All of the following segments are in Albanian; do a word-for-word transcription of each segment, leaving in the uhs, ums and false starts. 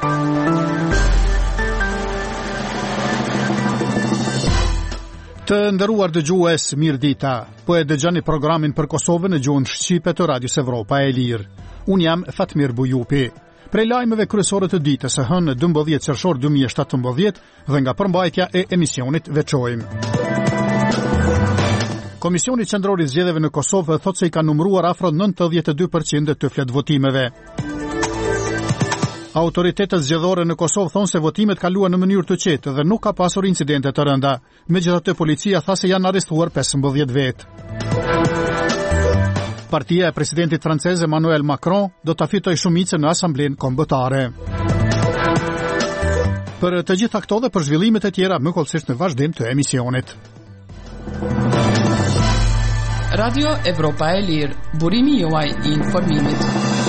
Të nderuar dëgjues, mirë dita. Po e dëgjoni programin për Kosovën në gjuhën shqipe të Radios Evropa e Lirë. Unë jam Fatmir Bujupi. Prej lajmeve kryesore të ditës së hënë dymbëdhjetë qershor dy mijë e shtatëmbëdhjetë dhe nga përmbajtja e emisionit veçojmë. Komisioni Qendror i Zgjedhjeve në Kosovë thotë se i ka numëruar afro nëntëdhjetë e dy përqind të flet votimeve. Autoritetet zgjedhore në Kosovë thonë se votimet kaluan në mënyrë të qetë dhe nuk ka pasur incidente të rënda. Megjithatë, policia tha se janë arrestuar pesëmbëdhjetë vetë. Partia e presidentit francez Emmanuel Macron do ta fitojë shumicën në Asamblenë Kombëtare. Për të gjitha këto dhe për zhvillimet e tjera, më kollësisht në vazhdim të emisionit. Radio Evropa e Lirë, burimi juaj i informimit.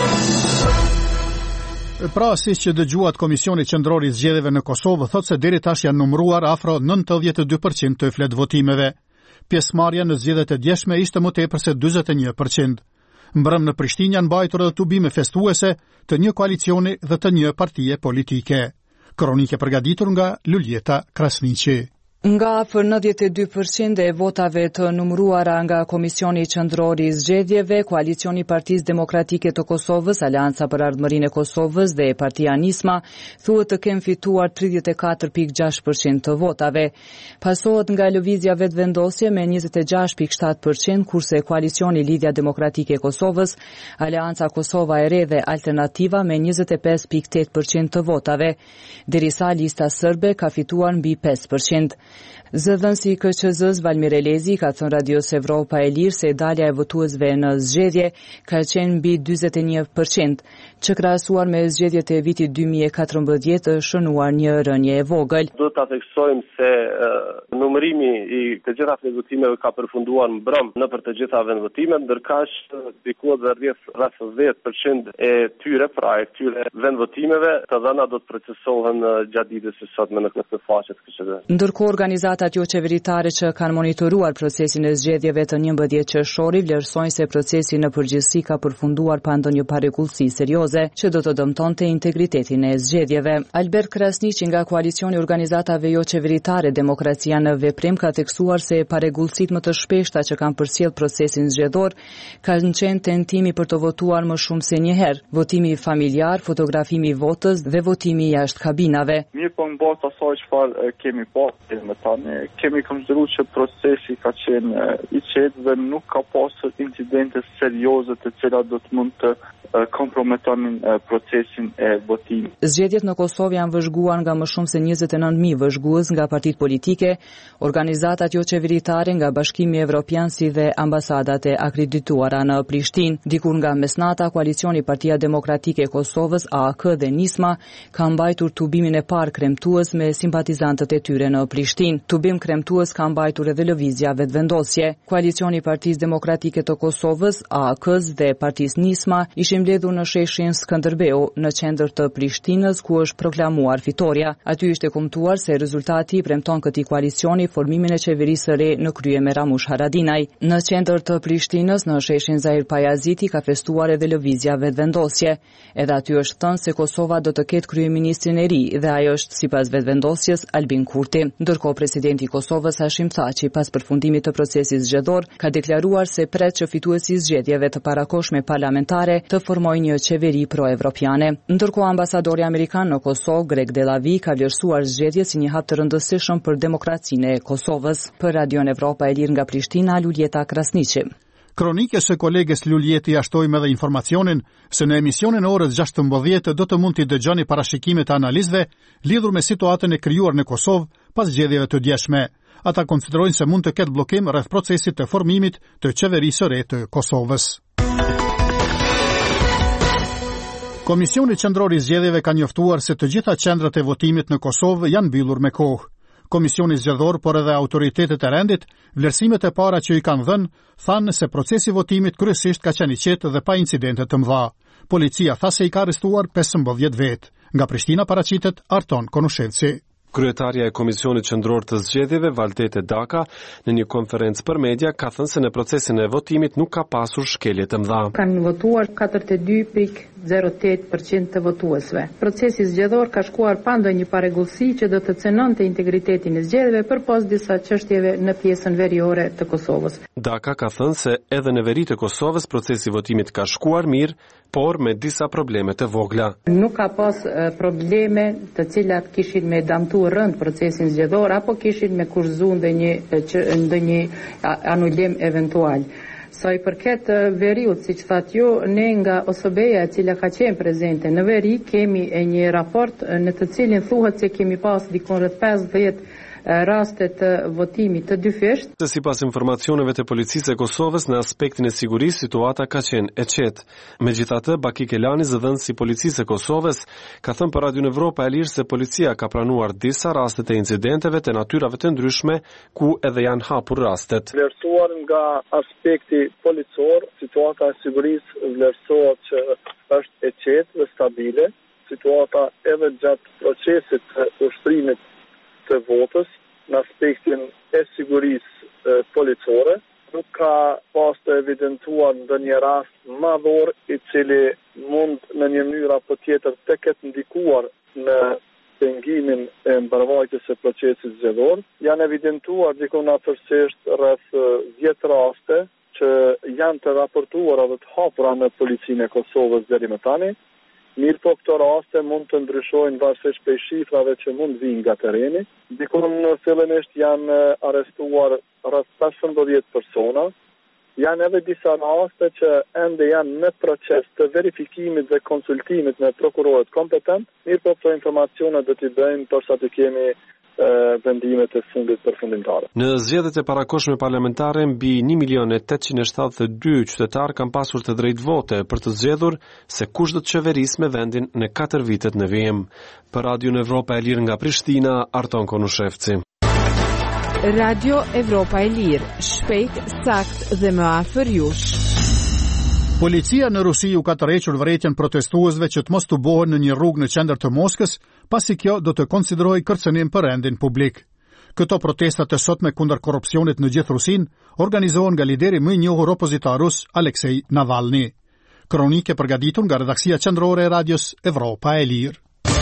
Pra, si që dëgjuat Komisioni Qendror i Zgjedhjeve në Kosovë thotë se deri tash janë numëruar afro nëntëdhjetë e dy përqind të flet votimeve. Pjesëmarrja në zgjedhjet e djeshme ishte më tepër se njëzet e një përqind. Mbrëm në Prishtinë janë mbajtur edhe tubime festuese të një koalicioni dhe të një partie politike. Kronike përgatitur nga Luljeta Krasniqi. Nga afër nëntëdhjetë e dy përqind e votave të numëruara nga Komisioni Qendror i Zgjedhjeve, Koalicioni i Partisë Demokratike të Kosovës, Aleanca për Ardhmërinë e Kosovës dhe Partia Nisma thuhet të kenë fituar tridhjetë e katër pikë gjashtë përqind të votave. Pasohet nga Lëvizja Vetvendosje me njëzet e gjashtë pikë shtatë përqind, kurse Koalicioni Lidhja Demokratike e Kosovës, Aleanca Kosova e Re dhe Alternativa me njëzet e pesë pikë tetë përqind të votave, derisa Lista Serbe ka fituar mbi pesë përqind. Zëdhënësi i K Q Z-s Valmir Elezi ka thënë Radios Evropa e Lirë se dalja e votuesve në zgjedhje ka qenë mbi dyzet e një përqind, që krahasuar me zgjedhjet e vitit dy mijë e katërmbëdhjetë shënuar një rënje e vogël. Do ta theksojmë se uh, numërimi i të gjitha votimeve ka përfunduar mbrëm në për të gjitha vendvotimet, ndërkaq diku rreth rreth dhjetë përqind e tyre, pra e këtyre vendvotimeve, të dhëna do të procesohen uh, gjatë ditës së sotme në këtë faqe të K Q Z. Ndërkohë, organizatat jo qeveritare që kanë monitoruar procesin e zgjedhjeve të njëmbëdhjetë qershori vlerësojnë se procesi në përgjithësi ka përfunduar pa ndonjë parregullsi serioze që do të dëmtonte integritetin e zgjedhjeve. Albert Krasniqi nga Koalicioni i Organizatave Jo Qeveritare Demokracia në Veprim ka theksuar se parregullsitë më të shpeshta që kanë përcjell procesin zgjedhor kanë qenë tentimi për të votuar më shumë se një herë, votimi familjar, fotografimi i votës dhe votimi jashtë kabinave. Mirë, po në bazë të asaj çfarë kemi pa me tani, kemi konsideruar që procesi ka qenë i qetë dhe nuk ka pasur incidente serioze të cilat do të mund të komprometonin procesin e votimit. Zgjedhjet në Kosovë janë vëzhguar nga më shumë se njëzet e nëntë mijë vëzhgues nga partitë politike, organizatat jo qeveritare nga Bashkimi Evropian si dhe ambasadat e akredituara në Prishtinë. Dikur nga mesnata, Koalicioni Partia Demokratike e Kosovës A A K dhe Nisma ka mbajtur tubimin e parë kremtues me simpatizantët e tyre në Prishtinë. Tubim kremtues ka mbajtur edhe Lëvizja Vetvendosje. Koalicioni i Partisë Demokratike të Kosovës, A A K-s dhe Partisë Nisma ishin mbledhur në sheshin Skënderbeu në qendër të Prishtinës ku është proklamuar fitoria. Aty ishte kumtuar se rezultati premton këtij koalicioni formimin e qeverisë së re në krye me Ramush Haradinaj. Në qendër të Prishtinës në sheshin Zahir Pajaziti ka festuar edhe Lëvizja Vetvendosje. Edhe aty është thënë se Kosova do të ketë kryeministrin e ri dhe ai është sipas Vetvendosjes Albin Kurti. Ndërkohë presidenti i Kosovës Hashim Thaçi pas përfundimit të procesit zgjedhor ka deklaruar se pret që fituesi i zgjedhjeve të parakoshme parlamentare të formojë një qeveri pro-evropiane. Ndërkohë ambasadori amerikan në Kosovë Greg Delavi ka vlerësuar zgjedhjet si një hap të rëndësishëm për demokracinë e Kosovës. Për Radion Evropa e Lirë nga Prishtina, Luljeta Krasniqi. Kronike së kolegës Luljeti jashtojmë edhe informacionin se në emisionin e orës gjashtëmbëdhjetë do të mund t'i dëgjoni parashikimet e analizëve lidhur me situatën e krijuar në Kosovë pas zgjedhjeve të djeshme. Ata konsiderojnë se mund të ketë bllokim rreth procesit të formimit të qeverisë së re të Kosovës. Komisioni Qendror i Zgjedhjeve ka njoftuar se të gjitha qendrat e votimit në Kosovë janë mbyllur me kohë. Komisioni Zgjedhor, por edhe autoritetet e rendit, vlerësimet e para që i kanë dhënë, thanë se procesi votimit kryesisht ka qenë i qetë dhe pa incidente të mëdha. Policia tha se i ka arrestuar pesëmbëdhjetë vetë. Nga Prishtina paraqitet Arton Konushevci. Kryetarja e Komisionit Qendror të Zgjedhjeve, Valdete Daka, në një konferencë për media ka thënë se në procesin e votimit nuk ka pasur shkelje të mëdha. Kanë votuar katërdhjetë e dy pikë zero tetë përqind të votuesve. Procesi zgjedhor ka shkuar pa ndonjë parregullsi që do të cënonte integritetin e zgjedhjeve përpos disa çështjeve në pjesën veriore të Kosovës. Daka ka thënë se edhe në veri të Kosovës procesi i votimit ka shkuar mirë, por me disa probleme të vogla. Nuk ka pas uh, probleme të cilat kishin me damtuar rënd procesin zgjedhor apo kishin me kushzu ndonjë ndonjë anulim eventual. Sa i përket uh, veriut, siç thatë ju, ne nga O S B-ja e cila ka qenë prezente në veri kemi e një raport uh, në të cilin thuhet se kemi pas dikon rreth pesëdhjetë rastet të votimit të dyfisht. Sipas informacioneve të policisë e Kosovës, në aspektin e sigurisë situata ka qenë e qetë. Megjithatë, Baki Kelani, zëdhënësi i policisë e Kosovës, ka thënë për Radio Evropa e Lirë se policia ka planuar disa raste të incidenteve të natyrave të ndryshme ku edhe janë hapur rastet. Vlerësuar nga aspekti policor, situata e sigurisë vlerësohet që është e qetë dhe stabile. Situata edhe gjatë procesit të ushtrimit të votës në aspektin e sigurisë policore, nuk ka pas të evidentuar ndonjë rast madhor i cili mund në një mënyrë apo tjetër të ketë ndikuar në pengimin e mbarvajtjes së procesit zgjedhor. Janë evidentuar dikon afërsisht rreth dhjetë raste që janë të raportuara dhe të hapura në policinë e Kosovës deri më tani. Mirë po këto raste mund të ndryshojnë varësisht prej shifrave që mund vinë nga tereni. Dikun në fillimisht janë arrestuar rreth pesëmbëdhjetë persona. Janë edhe disa raste që ende janë në proces të verifikimit dhe konsultimit me prokurorët kompetent. Mirë po këto informacione do t'i bëjmë përsa të kemi vendimet e fundit përfundimtare. Në zgjedhjet e parakohshme parlamentare, mbi një milion e tetëqind e shtatëdhjetë e dy qytetarë kanë pasur të drejtë vote për të zgjedhur se kush do të qeverisë me vendin në katër vitet në vijim. Për Radio Evropa e Lirë nga Prishtina, Arton Konushevci. Radio Evropa e Lirë, shpejt, sakt dhe më afër jush. Policia në Rusi u ka tërhequr vërejtjen protestuesve që të mos tubohen në një rrugë në qendër të Moskës, pasi kjo do të konsiderojë kërcënim për rendin publik. Këto protestat e sotme kundër korrupsionit në gjithë Rusinë organizohen nga lideri më i njohur opozitar rus Aleksej Navalny. Kronike përgatitur nga redaksia qendrore e radios Evropa e Lirë.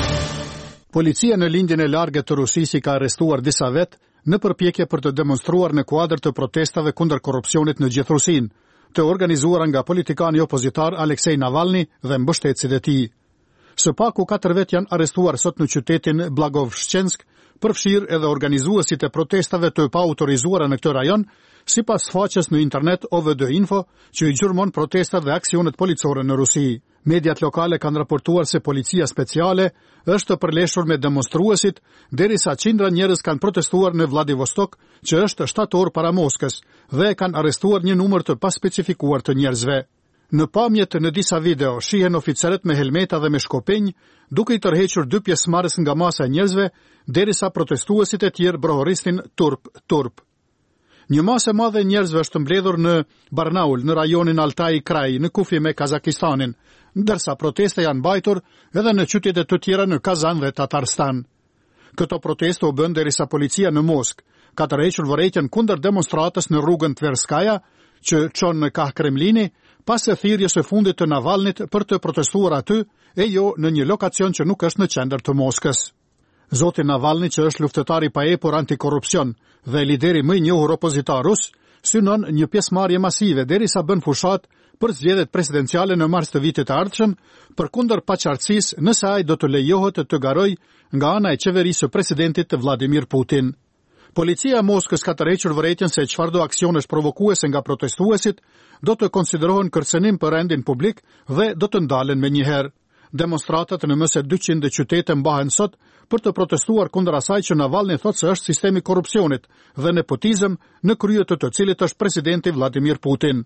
Policia në lindjen e largët të Rusisë ka arrestuar disa vet në përpjekje për të demonstruar në kuadër të protestave kundër korrupsionit në gjithë Rusinë, të organizuara nga politikani opozitar Aleksej Navalny dhe mbështetësit e tij. Së paku katër vet janë arrestuar sot në qytetin Blagoveshchensk, përfshirë edhe organizuesit e protestave të pa autorizuara në këtë rajon, sipas faqes në internet O V D Info, që i gjurmon protestat dhe aksionet policore në Rusi. Mediat lokale kanë raportuar se policia speciale është përleshur me demonstruesit, derisa qindra njerëz kanë protestuar në Vladivostok, që është shtatë orë para Moskës, dhe kanë arrestuar një numër të paspecifikuar të njerëzve. Në pamjet në disa video shihen oficerët me helmeta dhe me shkopenj, duke i tërhequr dy pjesëmarrës nga masa e njerëzve, derisa protestuesit e tjerë brohoristin turp turp. Një masë e madhe e njerëzve është mbledhur në Barnaul, në rajonin Altai Kraj, në kufi me Kazakistanin, ndërsa proteste janë mbajtur edhe në qytete të tjera në Kazan dhe Tatarstan. Këto proteste u bën derisa policia në Moskë ka tërhequr vërejtjen kundër demonstratës në rrugën Tverskaja, që çon në Kah Kremlini, pas e thirrjes së fundit të Navalnit për të protestuar aty, e jo në një lokacion që nuk është në qendër të Moskës. Zoti Navalny, që është luftëtar i paepur antikorrupsion dhe lideri më i njohur opozitar rus, synon një pjesëmarrje masive derisa bën fushat për zgjedhjet presidenciale në mars të vitit të ardhshëm, përkundër paqartësisë nëse ai do të lejohet të garojë nga ana e qeverisë së presidentit Vladimir Putin. Policia e Moskës ka tërhequr vërejtjen se çfarëdo aksionesh provokuese nga protestuesit do të konsiderohen kërcënim për rendin publik dhe do të ndalen menjëherë. Demonstratat në më se dyqind qytete mbahen sot për të protestuar kundër asaj që Navalny thotë se është sistemi korrupsionit dhe nepotizëm në krye të të cilit është presidenti Vladimir Putin.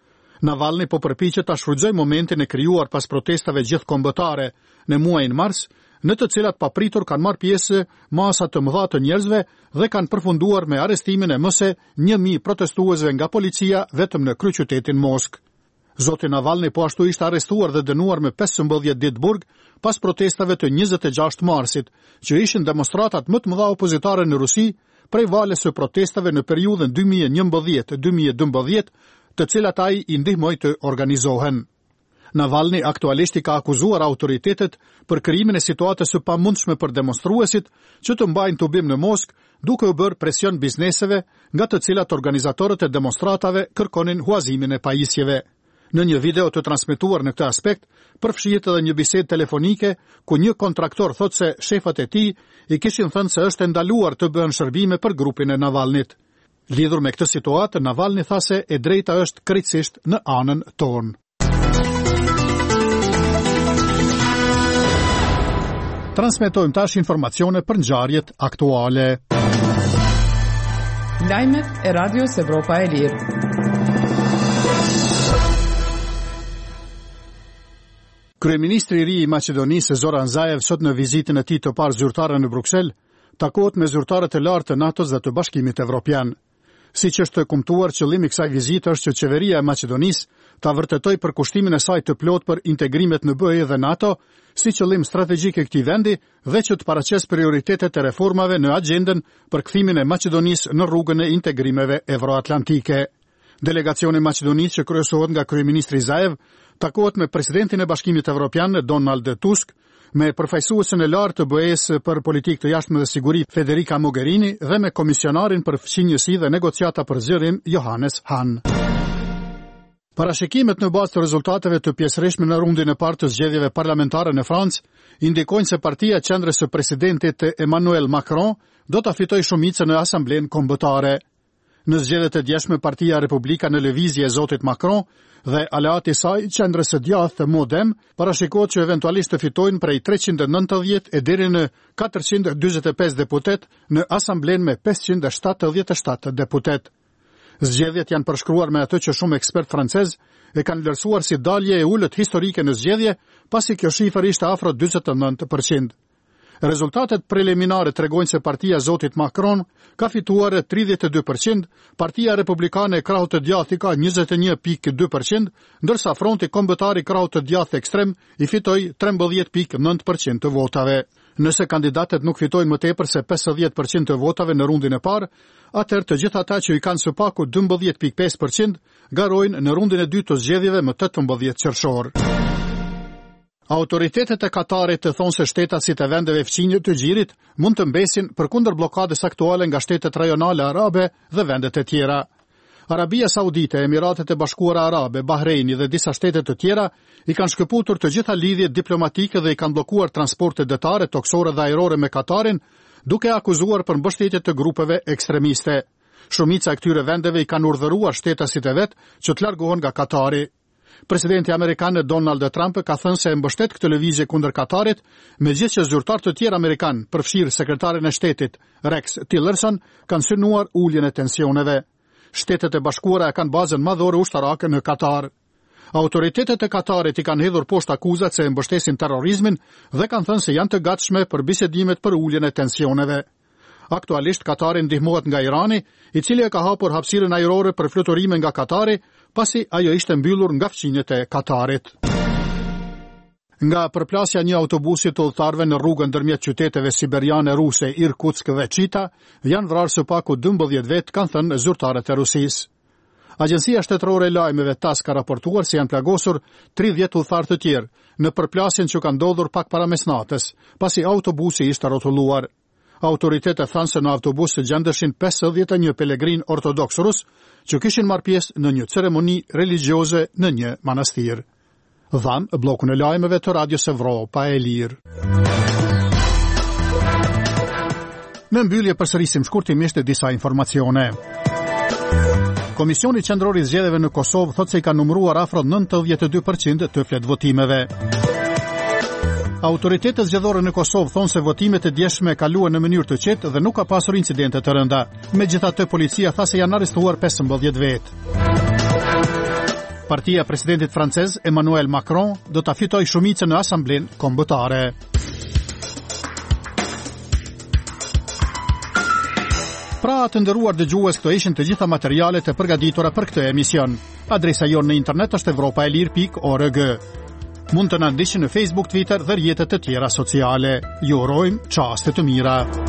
Navalny po përpiqet ta shfrytëzojë momentin e krijuar pas protestave gjithkombëtare në muajin mars, në të cilat papritur kanë marrë pjesë masa të mëdha të njerëzve dhe kanë përfunduar me arrestimin e më se një mijë protestuesve nga policia vetëm në kryeqytetin Moskë. Zoti Navalny po ashtu ishte arrestuar dhe dënuar me pesëmbëdhjetë ditë burg pas protestave të njëzet e gjashtë marsit, që ishin demonstratat më të mëdha opozitare në Rusi prej valës së protestave në periudhën dy mijë e njëmbëdhjetë - dy mijë e dymbëdhjetë, të cilat ai i ndihmoi të organizohen. Navalny aktualisht i ka akuzuar autoritetet për krijimin e situatës së pamundshme për demonstruesit që të mbajnë tubim në Moskë, duke u bërë presion bizneseve, nga të cilat organizatorët e demonstratave kërkonin huazimin e pajisjeve. Në një video të transmetuar në këtë aspekt, përfshihet edhe një bisedë telefonike ku një kontraktor thot se shefat e tij i kishin thënë se është ndaluar të bëhen shërbime për grupin e Navalnit. Lidhur me këtë situatë, Navalny tha se e drejta është krejtësisht në anën tonë. Transmetojmë tash informacione për ngjarjet aktuale. Lajmet e Radios Evropa e Lirë. Kryeministri i ri i Maqedonisë Zoran Zaev sot në vizitën e tij të parë zyrtare në Bruksel, takohet me zyrtarët e lartë të NATO-s dhe të Bashkimit Evropian. Siç është kumtuar, qëllimi i kësaj vizite është që qeveria e Maqedonisë ta vërtetoj përkushtimin e saj të plot për integrimet në B E dhe NATO, si qëllim strategjik e këtij vendi dhe që të paraqes prioritetet e reformave në agjendën për kthimin e Maqedonisë në rrugën e integrimeve evroatlantike. Delegacioni i Maqedonisë që kryesohet nga kryeministri Zaev takohet me presidentin e Bashkimit Evropian Donald Tusk, me përfaqësuesen e lartë të B E-s për politikë të jashtme dhe siguri Federica Mogherini dhe me komisionarin për fqinjësi dhe negociata për zgjerim Johannes Hahn. Parashikimet në bazë të rezultateve të pjesërishtme në rundin e parë të zgjedhjeve parlamentare në Francë indikojnë se partia qendrës së presidentit Emmanuel Macron do ta fitojë shumicën në Asamblenë Kombëtare. Në zgjedhjet e djeshme, partia Republika në lëvizje e zotit Macron dhe aleati i saj, qendrës së djathtë Modem, parashikohet që eventualisht të fitojnë prej treqind e nëntëdhjetë e deri në katërqind e dyzet e pesë deputet në Asamblenë me pesëqind e shtatëdhjetë e shtatë deputet. Zgjedhjet janë përshkruar me atë që shumë ekspert francez e kanë vlerësuar si dalje e ulët historike në zgjedhje, pasi kjo shifër ishte afro dyzet e nëntë përqind. Rezultatet preliminare tregojnë se partia zotit Macron ka fituar tridhjetë e dy përqind, partia republikane e krahut të djathtë ka njëzet e një pikë dy përqind, ndërsa fronti kombëtar i krahut të djathtë ekstrem i fitoi trembëdhjetë pikë nëntë përqind të votave. Nëse kandidatet nuk fitojnë më tepër se pesëdhjetë përqind të votave në rundin e parë, atëherë të gjithë ata që i kanë së paku dymbëdhjetë pikë pesë përqind garojnë në rundin e dytë të zgjedhjeve më tetëmbëdhjetë qershor. Autoritetet e Katarit të thonë se shtetasit e vendeve fqinjë të gjirit mund të mbesin përkundër blokadës aktuale nga shtetet rajonale arabe dhe vendet e tjera. Arabia Saudite, Emiratet e Bashkuara Arabe, Bahreini dhe disa shtete të tjera i kanë shkëputur të gjitha lidhjet diplomatike dhe i kanë blokuar transportet detare, toksore dhe ajrore me Katarin, duke akuzuar për mbështetje të grupeve ekstremiste. Shumica e këtyre vendeve i kanë urdhëruar shtetasit e vet që të largohen nga Katari. Presidenti amerikan Donald Trump ka thënë se mbështet këtë lëvizje kundër Katarit, megjithëse që zyrtar të tjerë amerikan, përfshirë sekretarin e shtetit Rex Tillerson, kanë synuar uljen e tensioneve. Shtetet e Bashkuara kanë bazën madhore ushtarake në Katar. Autoritetet e Katarit i kanë hedhur poshtë akuzat se mbështesin terrorizmin dhe kanë thënë se janë të gatshme për bisedimet për uljen e tensioneve. Aktualisht Katari ndihmohet nga Irani, i cili e ka hapur hapësirën ajrore për fluturime nga Katari, pasi ajo ishte mbyllur nga fqinjet e Katarit. Nga përplasja një autobusi të udhëtarëve në rrugën ndërmjet qyteteve siberiane ruse Irkutsk dhe Chita, janë vrarë së paku dymbëdhjetë vetë, kanë thënë zyrtarët e Rusisë. Agjencia shtetërore e lajmeve TASS ka raportuar se janë plagosur tridhjetë udhëtarë të tjerë në përplasjen që ka ndodhur pak para mesnatës, pasi autobusi ishte rrotulluar. Autoritetet thanë se në autobus se gjendeshin pesëdhjetë e një pelegrin ortodoks rus që kishin marrë pjesë në një ceremoni religjioze në një manastir. Dham blokun e lajmeve të Radios Evropa e Lirë. Në mbyllje përsërisim shkurtimisht disa informacione. Komisioni Qendror i Zgjedhjeve në Kosovë thotë se i ka numëruar afro nëntëdhjetë e dy përqind të fletvotimeve. Autoritetet zgjedhore në Kosovë thonë se votimet e djeshme kaluan në mënyrë të qetë dhe nuk ka pasur incidente të rënda. Megjithatë, policia tha se janë arrestuar pesëmbëdhjetë vetë. Partia e presidentit francez Emmanuel Macron do ta fitojë shumicën në Asamblenë Kombëtare. Pra të nderuar dëgjues, këto ishin të gjitha materialet e përgatitura për këtë emision. Adresa jonë në internet është evropaelir pikë org. Mund të na ndiqni në Facebook, Twitter dhe rrjetet e tjera sociale. Ju urojmë çaste të mira.